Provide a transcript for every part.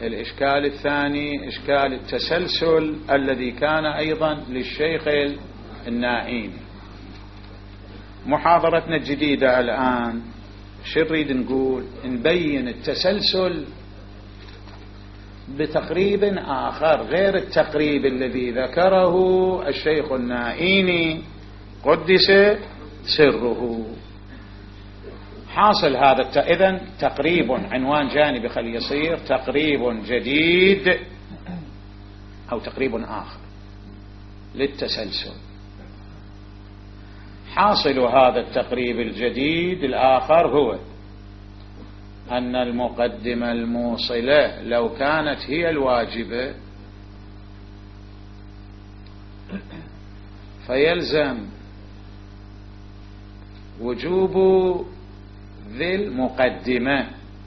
الإشكال الثاني إشكال التسلسل الذي كان أيضا للشيخ النائيني. محاضرتنا الجديدة الآن شو نريد نقول؟ نبين التسلسل بتقريب آخر غير التقريب الذي ذكره الشيخ النائيني قدس سره. حاصل هذا إذن تقريب، عنوان جانبي خلي يصير تقريب جديد أو تقريب آخر للتسلسل. حاصل هذا التقريب الجديد الآخر هو أن المقدمة الموصلة لو كانت هي الواجبة فيلزم وجوب ذي المقدمة،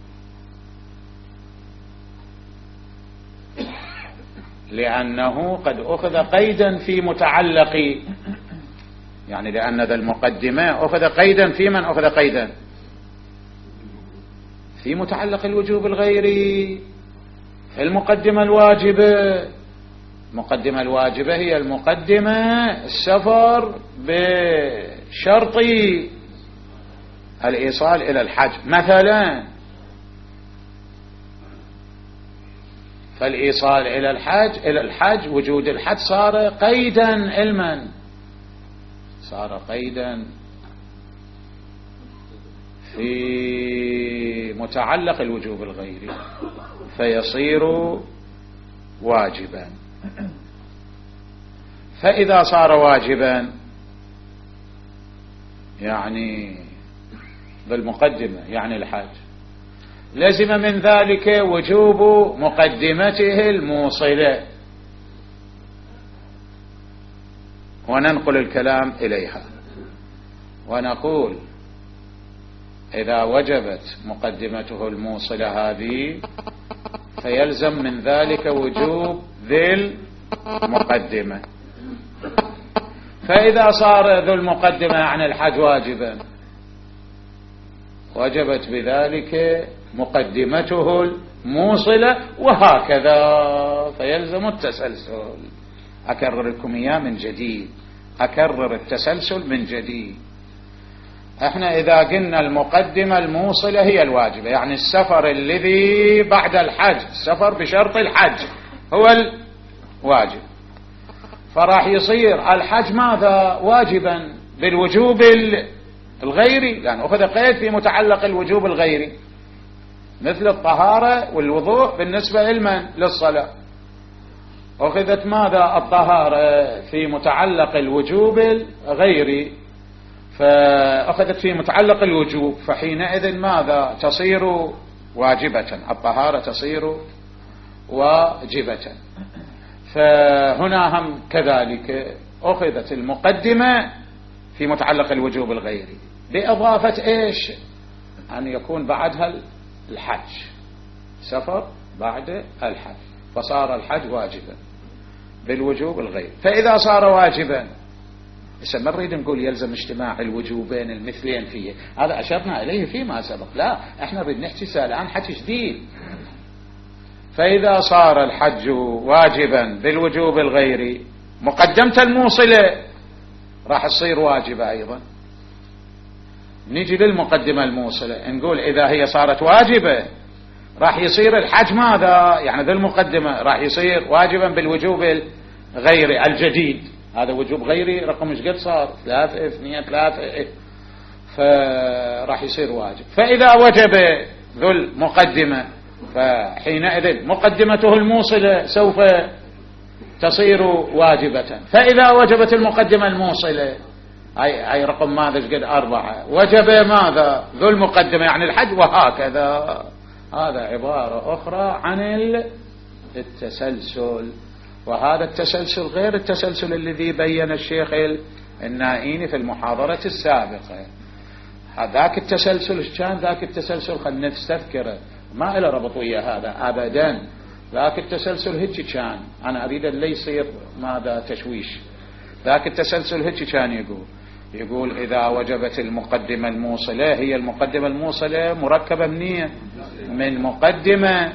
لأنه قد أخذ قيدا في متعلق، يعني لأن ذا المقدمة أخذ قيدا في من أخذ قيدا في متعلق الوجوب الغيري. المقدمة الواجبة، المقدمة الواجبة هي المقدمة السفر بشرط الإيصال إلى الحج مثلا، فالإيصال إلى الحج وجود الحج صار قيدا علما، صار قيدا في متعلق الوجوب الغيري فيصير واجبا. فإذا صار واجبا يعني بالمقدمة يعني الحج، لزم من ذلك وجوب مقدمته الموصلة، وننقل الكلام إليها ونقول إذا وجبت مقدمته الموصلة هذه فيلزم من ذلك وجوب ذي المقدمة. فإذا صار ذو المقدمة عن الحج واجبا وجبت بذلك مقدمته الموصلة، وهكذا فيلزم التسلسل. أكرر لكم إياه من جديد، أكرر التسلسل من جديد. احنا إذا قلنا المقدمة الموصلة هي الواجبة، يعني السفر الذي بعد الحج، السفر بشرط الحج هو الواجب، فراح يصير الحج ماذا؟ واجبا بالوجوب الغيري، لأن أخذ قيد في متعلق الوجوب الغيري، مثل الطهارة والوضوء بالنسبة للصلاة، أخذت ماذا؟ الطهارة في متعلق الوجوب الغيري، فأخذت في متعلق الوجوب، فحينئذ ماذا؟ تصير واجبة، الطهارة تصير واجبة. فهنا هم كذلك أخذت المقدمة في متعلق الوجوب الغيري بإضافة إيش؟ أن يكون بعدها الحج، سفر بعد الحج، فصار الحج واجبا بالوجوب الغيري. فإذا صار واجبا ما نريد نقول يلزم اجتماع الوجوبين المثلين فيه، هذا أشرنا إليه فيما سبق، لا احنا نريد نحكي الآن حكي جديد. فإذا صار الحج واجبا بالوجوب الغيري مقدمة الموصلة راح تصير واجبة أيضا. نيجي للمقدمة الموصلة نقول إذا هي صارت واجبة راح يصير الحج ماذا؟ يعني ذا المقدمة راح يصير واجبا بالوجوب الغيري الجديد. هذا وجوب غيري رقم ايش قد صار؟ 3 2 3، فراح يصير واجب. فإذا وجب ذو المقدمة فحينئذ مقدمته الموصلة سوف تصير واجبة. فإذا وجبت المقدمة الموصلة أي رقم ماذا قد 4 وجب ماذا؟ ذو المقدمة يعني الحج، وهكذا. هذا عبارة أخرى عن التسلسل، وهذا التسلسل غير التسلسل الذي بين الشيخ النائيني في المحاضرة السابقة. ذاك التسلسل كان ذاك التسلسل خلنا نستذكره، ما إلى ربط ويا هذا أبدا. ذاك التسلسل هيك كان، أنا أريد أن لا يصير ماذا تشويش. ذاك التسلسل هيك كان يقول إذا وجبت المقدمة الموصلة، هي المقدمة الموصلة مركبة من مقدمة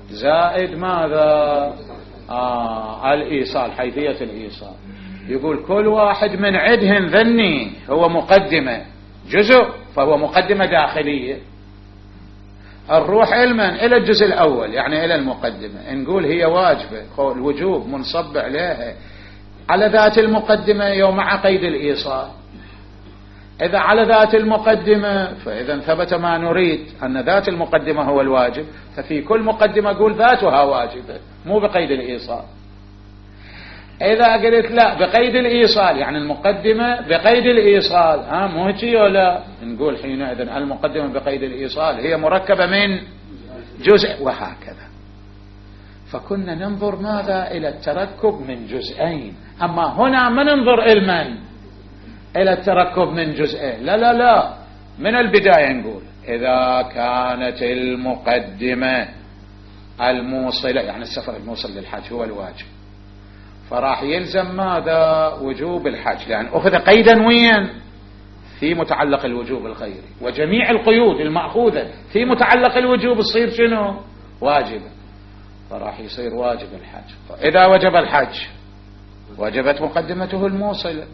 زائد ماذا؟ الإيصال، حيثية الإيصال. يقول كل واحد من عدهن ذني هو مقدمة جزء، فهو مقدمة داخلية. الروح علما إلى الجزء الأول يعني إلى المقدمة، نقول هي واجبة، الوجوب منصب عليها على ذات المقدمة يوم مع قيد الإيصال. إذا على ذات المقدمة فإذا ثبت ما نريد أن ذات المقدمة هو الواجب، ففي كل مقدمة أقول ذاتها واجبة مو بقيد الإيصال. إذا قلت لا بقيد الإيصال يعني المقدمة بقيد الإيصال، مو هيك ولا؟ نقول حينئذ المقدمة بقيد الإيصال هي مركبة من جزء، وهكذا. فكنا ننظر ماذا؟ إلى التركب من جزئين. أما هنا ما ننظر إلى التركب من جزئين، لا لا لا، من البداية نقول إذا كانت المقدمة الموصلة يعني السفر الموصل للحج هو الواجب، فراح يلزم ماذا؟ وجوب الحج، لأن أخذ قيدا وين؟ في متعلق الوجوب الغيري، وجميع القيود المأخوذة في متعلق الوجوب تصير شنو؟ واجبة، فراح يصير واجب الحج. إذا وجب الحج وجبت مقدمته الموصلة.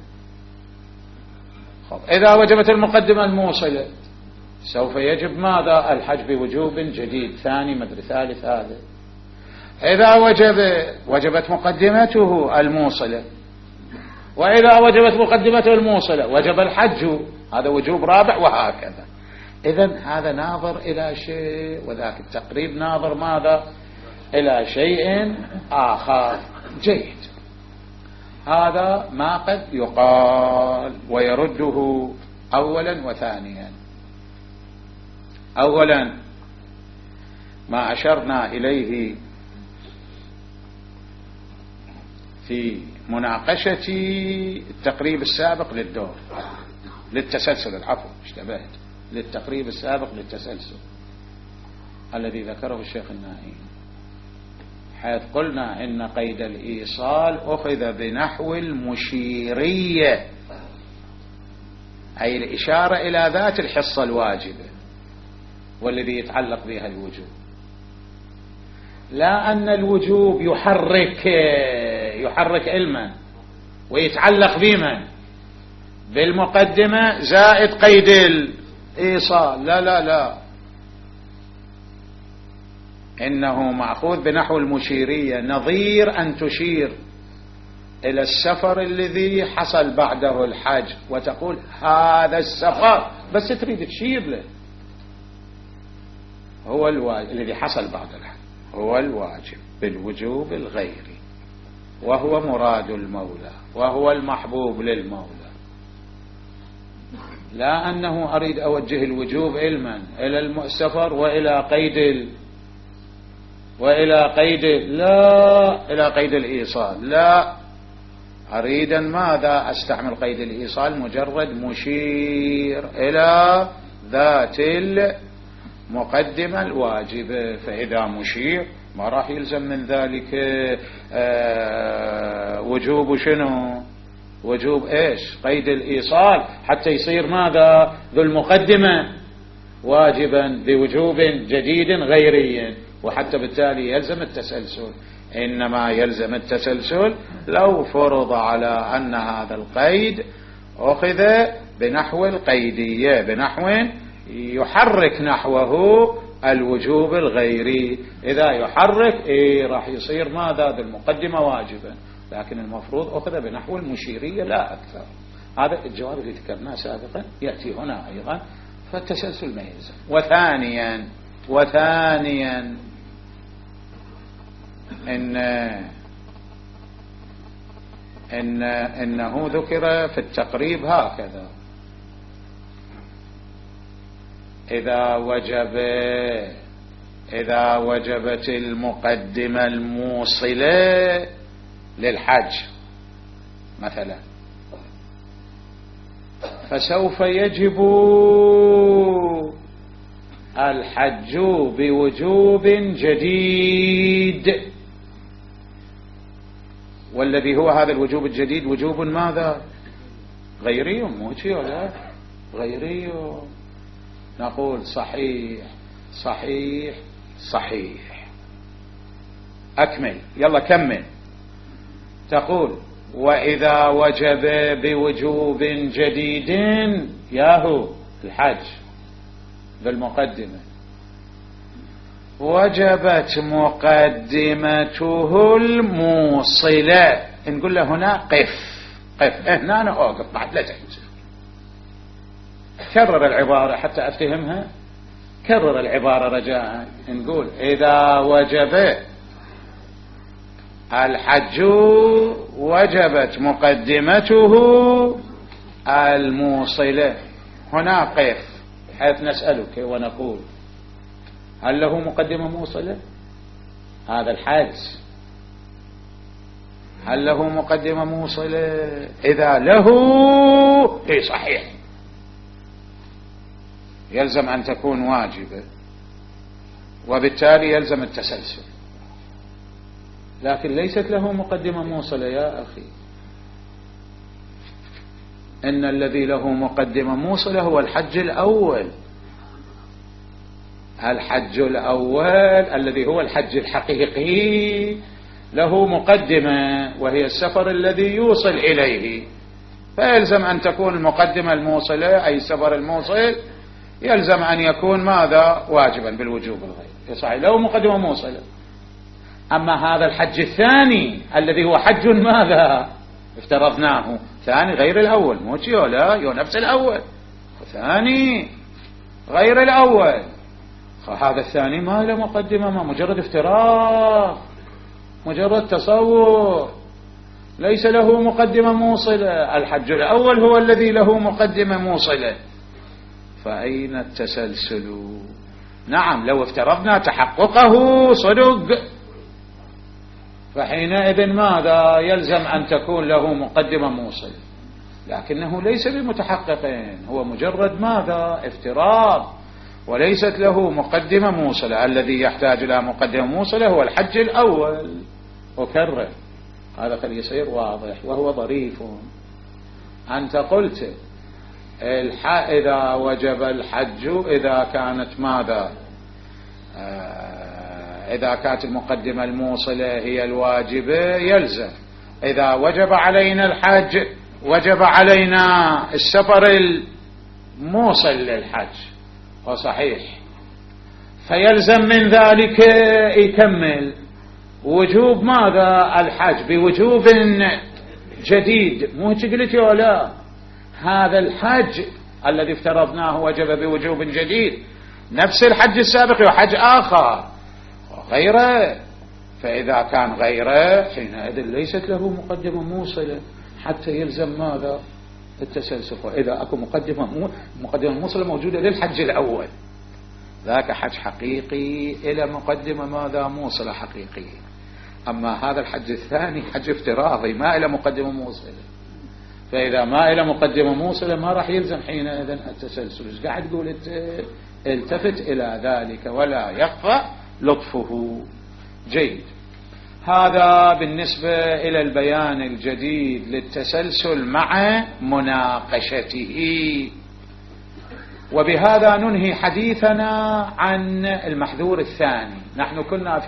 إذا وجبت المقدمة الموصلة سوف يجب ماذا؟ الحج بوجوب جديد، ثاني مدري ثالث هذا. إذا وجبت مقدمته الموصلة، وإذا وجبت مقدمته الموصلة وجب الحج، هذا وجوب رابع، وهكذا. إذن هذا ناظر إلى شيء، وذاك التقريب ناظر ماذا؟ إلى شيء آخر. جيد، هذا ما قد يقال ويرده أولا وثانيا. أولا ما أشرنا إليه في مناقشة التقريب السابق للدور للتسلسل، العفو اشتبهت، للتقريب السابق للتسلسل الذي ذكره الشيخ النائي، حيث قلنا إن قيد الإيصال أخذ بنحو المشيرية، أي الإشارة إلى ذات الحصة الواجبة والذي يتعلق بها الوجوب، لا أن الوجوب يحرك علما ويتعلق بمن؟ بالمقدمة زائد قيد الإيصال، لا لا لا، إنه مأخوذ بنحو المشيرية، نظير أن تشير إلى السفر الذي حصل بعده الحج وتقول هذا السفر، بس تريد تشير له، هو الواجب الذي حصل بعد الحج، هو الواجب بالوجوب الغيري، وهو مراد المولى، وهو المحبوب للمولى، لا أنه أريد أوجه الوجوب علما إلى السفر وإلى قيد الإيصال، لا، أريد ماذا؟ أستعمل قيد الإيصال مجرد مشير إلى ذات المقدمة الواجبة، فإذا مشير ما راح يلزم من ذلك وجوب شنو؟ وجوب إيش؟ قيد الإيصال، حتى يصير ماذا؟ ذو المقدمة واجبا بوجوب جديد غيري، وحتى بالتالي يلزم التسلسل. إنما يلزم التسلسل لو فرض على أن هذا القيد أخذ بنحو القيدية، بنحو يحرك نحوه الوجوب الغيري. إذا يحرك راح يصير ماذا؟ بالمقدمة واجبا، لكن المفروض أخذ بنحو المشيرية لا أكثر. هذا الجواب اللي ذكرناه سابقا يأتي هنا أيضا، فالتسلسل ما يلزم. وثانيا إنه ذكر في التقريب هكذا: إذا وجبت المقدمة الموصلة للحج مثلا، فسوف يجب الحج بوجوب جديد، والذي هو هذا الوجوب الجديد وجوب ماذا؟ غيري، مو شيء ولا غيري. نقول صحيح صحيح صحيح، أكمل، يلا كمل. تقول وإذا وجب بوجوب جديد ياهو الحج بالمقدمة وجبت مقدمته الموصلة، نقول له هنا قف هنا أنا أوقف بعد لا تحجر. كرر العبارة حتى أفتهمها، كرر العبارة رجاء. نقول إذا وجب الحج وجبت مقدمته الموصلة، هنا قف حيث نسألك ونقول هل له مقدمة موصلة؟ هذا الحج هل له مقدمة موصلة؟ إذا له إيه صحيح، يلزم أن تكون واجبة وبالتالي يلزم التسلسل، لكن ليست له مقدمة موصلة يا أخي. إن الذي له مقدمة موصلة هو الحج الأول، الحج الأول الذي هو الحج الحقيقي له مقدمة وهي السفر الذي يوصل إليه، فيلزم أن تكون المقدمة الموصلة أي السفر الموصل يلزم أن يكون ماذا؟ واجبا بالوجوب الغير، صحيح له مقدمة موصلة. أما هذا الحج الثاني الذي هو حج ماذا افترضناه ثاني غير الأول، مو شيء لا يو نفس الأول ثاني غير الأول، هذا الثاني ما له مقدمة، ما مجرد افتراض مجرد تصور ليس له مقدمة موصلة. الحج الأول هو الذي له مقدمة موصلة، فأين التسلسل؟ نعم لو افترضنا تحققه صدق فحينئذ ماذا؟ يلزم أن تكون له مقدمة موصلة، لكنه ليس بمتحققين، هو مجرد ماذا؟ افتراض وليست له مقدمة موصلة. الذي يحتاج إلى مقدمة موصلة هو الحج الأول. أكرر هذا قد يصير واضح وهو ظريف. أنت قلت إذا وجب الحج إذا كانت ماذا؟ إذا كانت المقدمة الموصلة هي الواجبة يلزم. إذا وجب علينا الحج وجب علينا السفر الموصل للحج، وصحيح، فيلزم من ذلك يكمل وجوب ماذا؟ الحج بوجوب جديد. مو هيك قلت يا لا؟ هذا الحج الذي افترضناه وجب بوجوب جديد، نفس الحج السابق وحج آخر غيره، فإذا كان غيره حينئذ ليست له مقدمة موصلة حتى يلزم ماذا؟ التسلسل. إذا أكو مقدمة موصلة موجودة للحج الأول، ذاك حج حقيقي إلى مقدمة ماذا؟ موصلة حقيقية. أما هذا الحج الثاني حج افتراضي ما إلى مقدمة موصلة، فإذا ما إلى مقدمة موصلة ما راح يلزم حينئذ التسلسل. إيش قاعد تقول؟ التفت إلى ذلك ولا يخفى لطفه. جيد، هذا بالنسبة إلى البيان الجديد للتسلسل مع مناقشته. وبهذا ننهي حديثنا عن المحذور الثاني. نحن كنا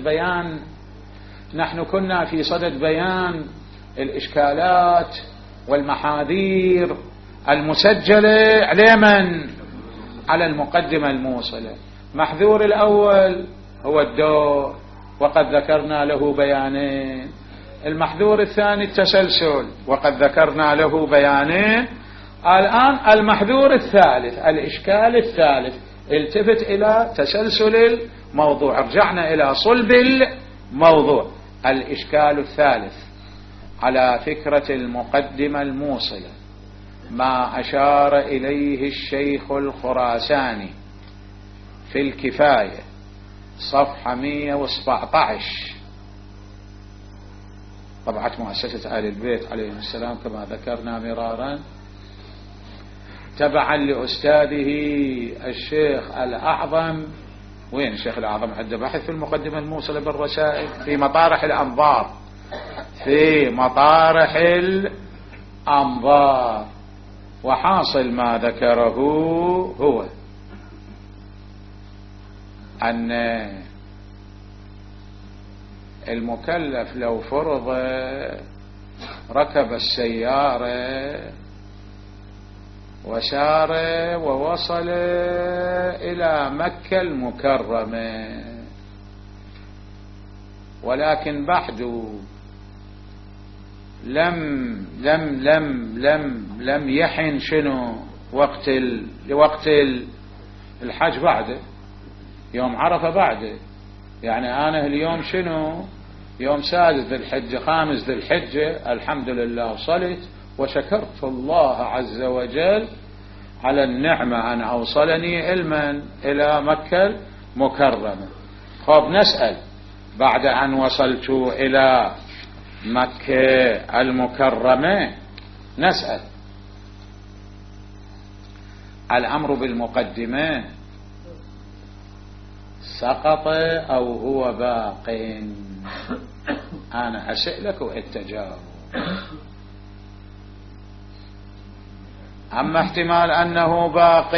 في صدد بيان الإشكالات والمحاذير المسجلة على من؟ على المقدمة الموصلة. محذور الأول هو الدور وقد ذكرنا له بيانين. المحذور الثاني التسلسل وقد ذكرنا له بيانين. الآن المحذور الثالث الإشكال الثالث. التفت إلى تسلسل الموضوع، رجعنا إلى صلب الموضوع. الإشكال الثالث على فكرة المقدمة الموصلة ما أشار إليه الشيخ الخراساني في الكفاية صفحة 117، طبعة مؤسسة آل البيت عليهم السلام كما ذكرنا مرارا، تبعا لأستاذه الشيخ الأعظم. وين الشيخ الأعظم؟ عنده بحث في المقدمة الموصلة بالرسائل في مطارح الأنظار، في مطارح الأنظار. وحاصل ما ذكره هو أن المكلف لو فرض ركب السيارة وسار ووصل إلى مكة المكرمة، ولكن بعد لم يحن شنو وقت الحج بعده، يوم عرفة بعده. يعني أنا اليوم شنو يوم 6 ذي الحجة 5 ذي الحجة، الحمد لله وصلت وشكرت الله عز وجل على النعمة أن أوصلني إلى مكة المكرمة. خب نسأل بعد أن وصلت إلى مكة المكرمة، نسأل الأمر بالمقدمة سقط أو هو باق؟ أنا أسألك وأتجاوب. أما احتمال أنه باق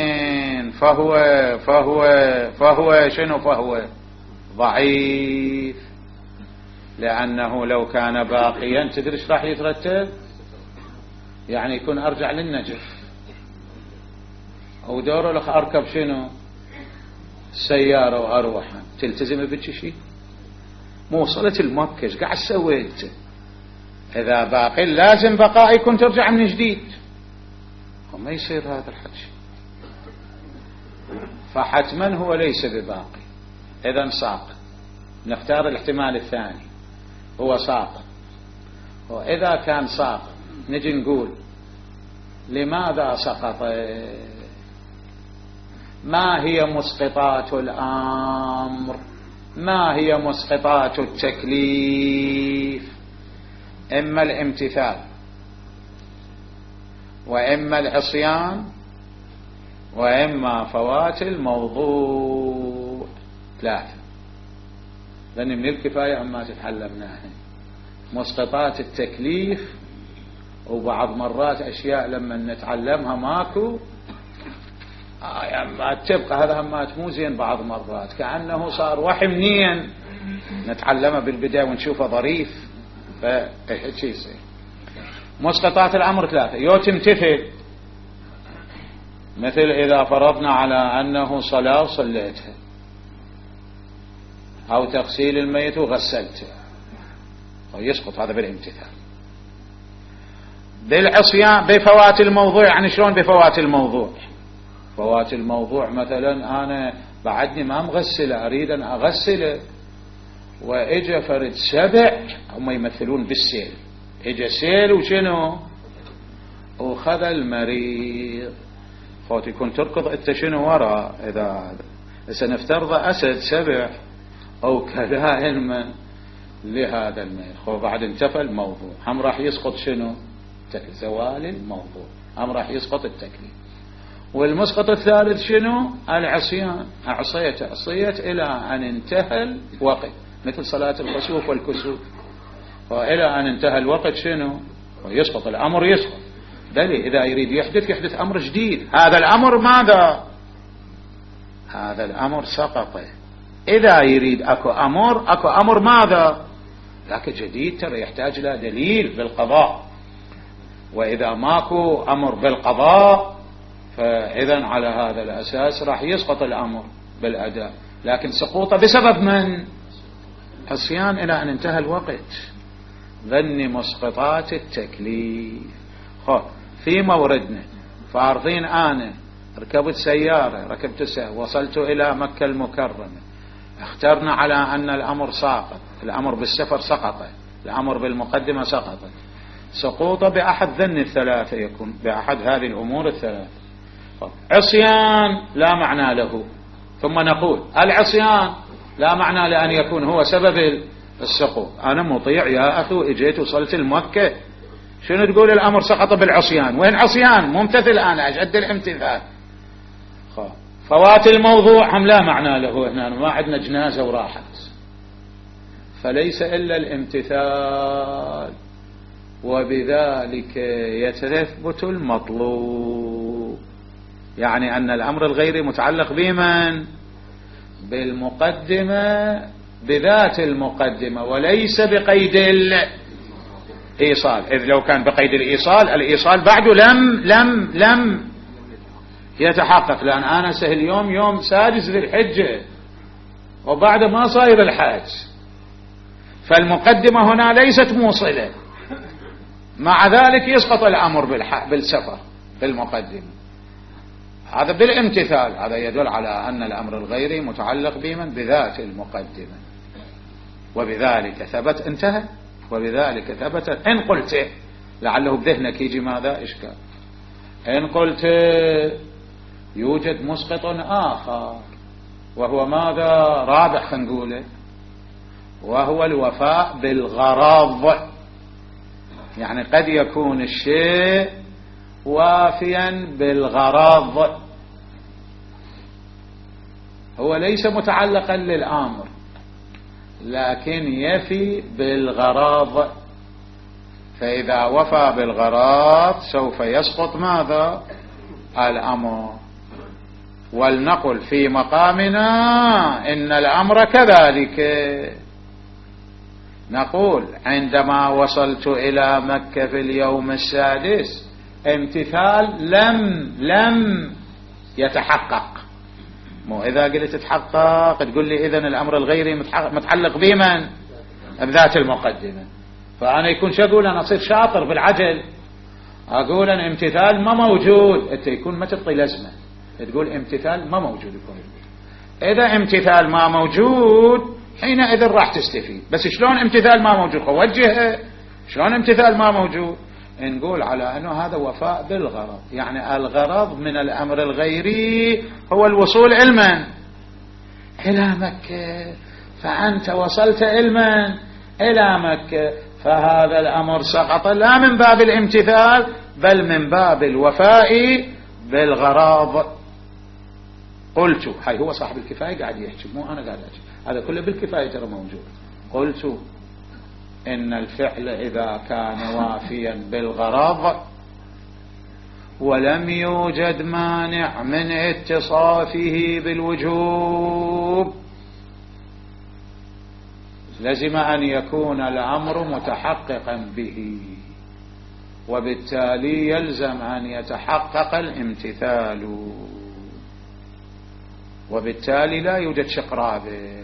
فهو شنو؟ فهو ضعيف، لأنه لو كان باقيا تدري ايش راح يترتب؟ يعني يكون أرجع للنجف، أو دور لك أركب شنو سيارة وأروح. تلتزم بك شيء؟ مو وصلت المكة ايش قاعد سويت؟ إذا باقي لازم بقاء يكون ترجع من جديد، وما يصير هذا الحكي. فحتما هو ليس بباقي، إذا ساقط. نختار الاحتمال الثاني، هو ساقط. وإذا كان ساقط نجي نقول لماذا سقط؟ ما هي مسقطات الأمر؟ ما هي مسقطات التكليف؟ إما الامتثال، وإما العصيان، وإما فوات الموضوع. 3. لأن من الكفاية أما تتعلمناها مسقطات التكليف، وبعض مرات أشياء لما نتعلمها ماكو ما تبقى، هذا همات مو زين. بعض مرات كأنه صار وحي منين نتعلمه بالبداية ونشوفه ظريف، فهيك يصير. مسقطات الأمر 3: يو تمتثل، مثل إذا فرضنا على أنه صلاة وصليتها، أو تغسيل الميت وغسلته، يسقط هذا بالامتثال. بالعصيان بفوات الموضوع. يعني شلون بفوات الموضوع؟ فوات الموضوع مثلا أنا بعدني ما مغسله، أريد أن أغسله، وإجا فرد 7، هم يمثلون بالسيل، إجا سيل وشنو وخذ المريض، خوتي يكون تركض أنت شنو وراء. إذا سنفترض أسد 7 أو كلائن لهذا المريض، خو بعد انتفى الموضوع، هم راح يسقط شنو زوال الموضوع، هم راح يسقط التكليف. والمسقط الثالث شنو؟ العصيان. عصيت إلى أن انتهى الوقت، مثل صلاة الخسوف والكسوف، وإلى أن انتهى الوقت شنو ويسقط الأمر، يسقط. بل إذا يريد يحدث أمر جديد، هذا الأمر ماذا؟ هذا الأمر سقط. إذا يريد أكو أمر ماذا؟ لكن جديد، ترى يحتاج له دليل بالقضاء. وإذا ماكو أمر بالقضاء فإذا على هذا الأساس راح يسقط الأمر بالأداء، لكن سقوطه بسبب من؟ عصيان إلى أن انتهى الوقت. ذني مسقطات التكليف. في موردنا فارضين أنا ركبت سيارة، وصلت إلى مكة المكرمة، اخترنا على أن الأمر ساقط، الأمر بالسفر سقط، الأمر بالمقدمة سقط. سقوطه بأحد ذن الثلاثة، يكون بأحد هذه الأمور الثلاثة. عصيان لا معنى له، ثم نقول العصيان لا معنى لأن يكون هو سبب السقوط. أنا مطيع يا أخي وإجيت وصلت المكة، شنو تقول الأمر سقط بالعصيان؟ وين عصيان؟ ممتثل أنا أجد الامتثال. فوات الموضوع هم لا معنى له، هنا ما عندنا جنازة وراحت، فليس إلا الامتثال، وبذلك يتثبت المطلوب. يعني أن الأمر الغيري متعلق بمن؟ بالمقدمة بذات المقدمة وليس بقيد الإيصال، إذ لو كان بقيد الإيصال بعده لم يتحقق، لأن أنا اليوم يوم 6 ذي الحجة وبعد ما صاير الحج، فالمقدمة هنا ليست موصلة، مع ذلك يسقط الأمر بالسفر بالمقدمة. هذا بالامتثال، هذا يدل على أن الأمر الغيري متعلق بمن؟ بذات المقدمة. وبذلك ثبت، انتهى. وبذلك ثبت إن قلت، لعله بذهنك يجي ماذا إشكال، إن قلت يوجد مسقط آخر وهو ماذا؟ رابع خلينا نقوله، وهو الوفاء بالغرض. يعني قد يكون الشيء وافيا بالغرض، هو ليس متعلقا للأمر لكن يفي بالغرض، فإذا وفى بالغرض سوف يسقط ماذا؟ الأمر. ولنقل في مقامنا إن الأمر كذلك، نقول عندما وصلت إلى مكة في اليوم 6 امتثال لم يتحقق. مو إذا قلت تتحقق تقول لي إذن الأمر الغيري متعلق بمن؟ بذات المقدمة. فأنا يكون شو أقول؟ أنا أصير شاطر بالعجل، أقول أن امتثال ما موجود، أنت يكون ما تعطي لازمة تقول امتثال ما موجود. يكون إذا امتثال ما موجود حينئذ راح تستفيد. بس شلون امتثال ما موجود؟ وجهه شلون امتثال ما موجود؟ نقول على أنه هذا وفاء بالغرض، يعني الغرض من الأمر الغيري هو الوصول علما إلى مكة، فأنت وصلت علما إلى مكة، فهذا الأمر سقط لا من باب الامتثال بل من باب الوفاء بالغرض. قلت، هاي هو صاحب الكفاية قاعد يحكي، مو أنا قاعد أحكي، هذا كله بالكفاية ترى موجود. قلت إن الفعل إذا كان وافيا بالغرض ولم يوجد مانع من اتصافه بالوجوب لزم أن يكون الأمر متحققا به، وبالتالي يلزم أن يتحقق الامتثال، وبالتالي لا يوجد شق رابع.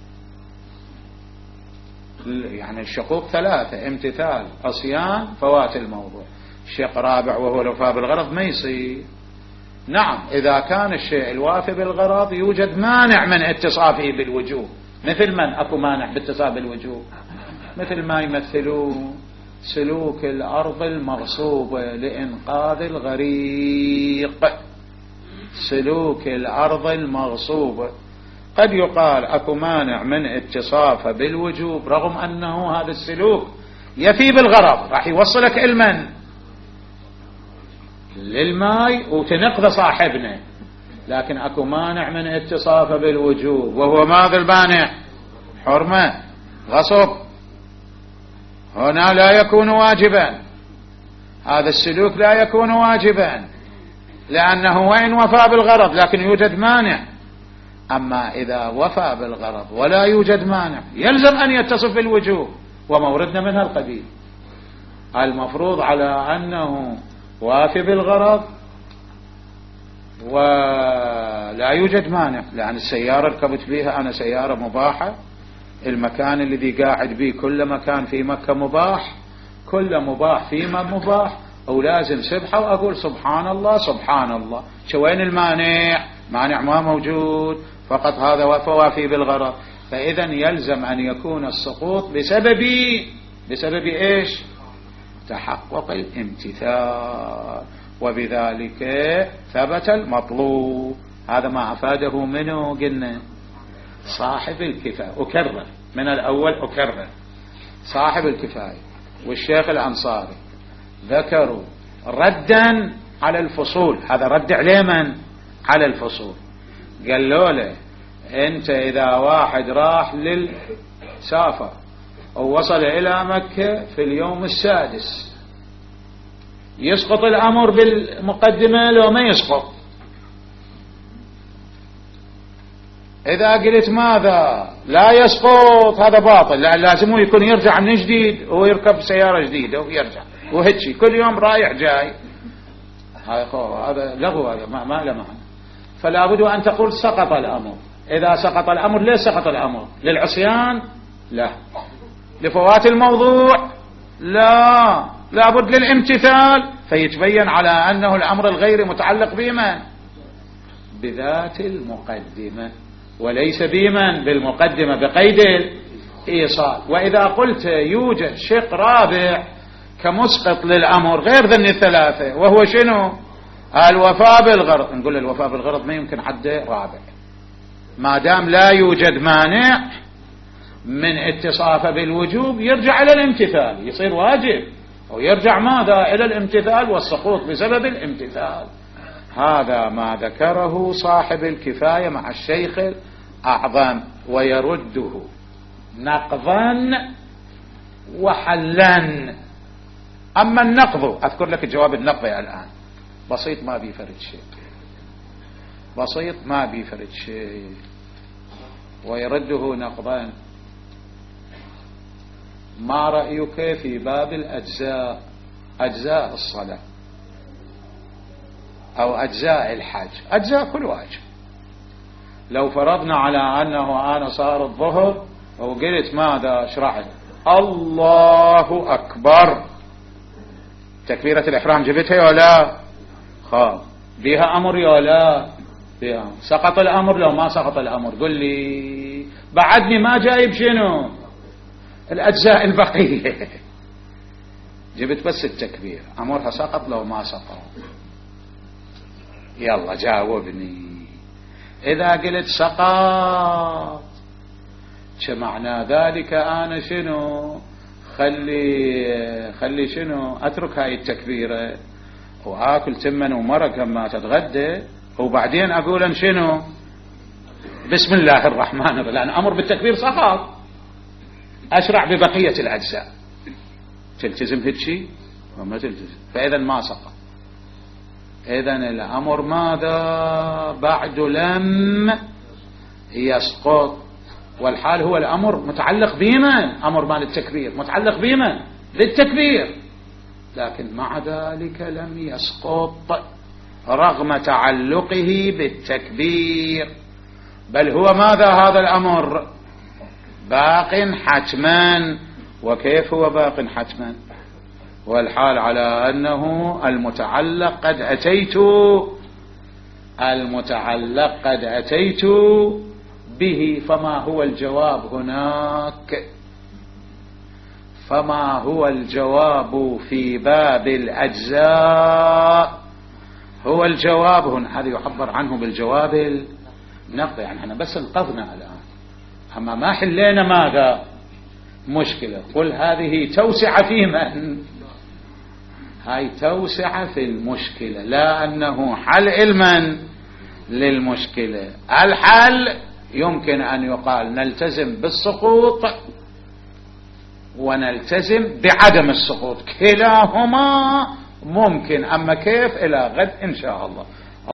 يعني الشقوق 3: امتثال، عصيان، فوات الموضوع. شق رابع وهو الوفاء بالغرض ما يصير. نعم إذا كان الشيء الوافي بالغرض يوجد مانع من اتصافه بالوجوب، مثل من أكو مانع باتصاف بالوجوب؟ مثل ما يمثلون سلوك الأرض المغصوبة لإنقاذ الغريق. سلوك الأرض المغصوبة قد يقال أكو مانع من اتصافه بالوجوب رغم أنه هذا السلوك يفي بالغرض، راح يوصلك علما للماء وتنقذ صاحبنا، لكن أكو مانع من اتصافه بالوجوب، وهو ماذا المانع؟ حرمة، غصب. هنا لا يكون واجبا، هذا السلوك لا يكون واجبا لأنه وإن وفى بالغرض لكن يوجد مانع. أما إذا وفى بالغرض ولا يوجد مانع يلزم أن يتصف بالوجوب، وموردنا منها القبيل. المفروض على أنه وافي بالغرض ولا يوجد مانع، لأن السيارة ركبت بها أنا سيارة مباحة، المكان الذي قاعد به كل مكان في مكة مباح، كل مباح فيما مباح، أو لازم سبحة وأقول سبحان الله سبحان الله. شوين المانع؟ مانع ما موجود، فقط هذا وافي بالغرض. فإذا يلزم أن يكون السقوط بسبب إيش؟ تحقق الامتثال، وبذلك ثبت المطلوب. هذا ما أفاده منه قلنا صاحب الكفاية. أكرر من الأول، أكرر صاحب الكفاية والشيخ الأنصاري ذكروا ردا على الفصول. هذا رد عليه من؟ على الفصول. قالوا له أنت إذا واحد راح للسافر ووصل إلى مكة في اليوم 6 يسقط الأمر بالمقدمة لو ما يسقط؟ إذا قلت ماذا لا يسقط هذا باطل، لا لازم يكون يرجع من جديد ويركب سيارة جديدة ويرجع وهتشي كل يوم رايح جاي، هذا لغو، هذا ما له معنى. فلا بد أن تقول سقط الأمر. إذا سقط الأمر ليش سقط الأمر؟ للعصيان؟ لا. لفوات الموضوع؟ لا. لابد للامتثال، فيتبين على أنه الأمر الغير متعلق بمن؟ بذات المقدمة، وليس بمن؟ بالمقدمة بقيد الإيصال. وإذا قلت يوجد شق رابع كمسقط للأمر غير ذن الثلاثة، وهو شنو؟ الوفاء بالغرض. نقول الوفاء بالغرض ما يمكن حد رابع، ما دام لا يوجد مانع من اتصافه بالوجوب يرجع إلى الامتثال، يصير واجب، ويرجع ماذا؟ إلى الامتثال والسقوط بسبب الامتثال. هذا ما ذكره صاحب الكفاية مع الشيخ الأعظم، ويرده نقضا وحلا. أما النقض أذكر لك الجواب النقضي الآن، بسيط ما بيفرد شيء، بسيط ما بيفرد شيء. ويرده نقضا. ما رأيك في باب الأجزاء، أجزاء الصلاة أو أجزاء الحج؟ أجزاء كل واجب. لو فرضنا على أنه أنا صار الظهر وقلت ماذا؟ شرعت الله أكبر، تكبيرة الإحرام جبتها ولا خاف بها أمر ولا بها؟ سقط الأمر لو ما سقط الأمر؟ قل لي بعدني ما جايب شنو الأجزاء البقية، جبت بس التكبير، أمرها سقط لو ما سقط؟ يلا جاوبني. إذا قلت سقط معنى ذلك أنا شنو؟ خلي شنو؟ أترك هاي التكبيرة وآكل تمن ومرق لما تتغدى، وبعدين أقول أن شنو؟ بسم الله الرحمن الرحيم، لأن أمر بالتكبير سقط، أشرع ببقية الأجزاء. تلتزم هالشيء وما تلتزم، فإذا ما سقط. إذن الأمر ماذا؟ بعد لم يسقط، والحال هو الأمر متعلق بمن؟ أمر مال التكبير متعلق بمن؟ بالتكبير، لكن مع ذلك لم يسقط رغم تعلقه بالتكبير، بل هو ماذا؟ هذا الأمر باق حتما. وكيف هو باق حتما والحال على أنه المتعلق قد أتيت به؟ فما هو الجواب هناك؟ فما هو الجواب في باب الأجزاء؟ هو الجواب هنا، هذا يعبر عنه بالجواب النقضي. يعني احنا بس انقذنا الآن، أما ما حلينا ماذا؟ مشكلة. قل هذه توسعة في من؟ هاي توسعة في المشكلة، لا أنه حل علما للمشكلة. الحل يمكن أن يقال نلتزم بالسقوط ونلتزم بعدم السقوط، كلاهما ممكن. أما كيف؟ إلى غد إن شاء الله.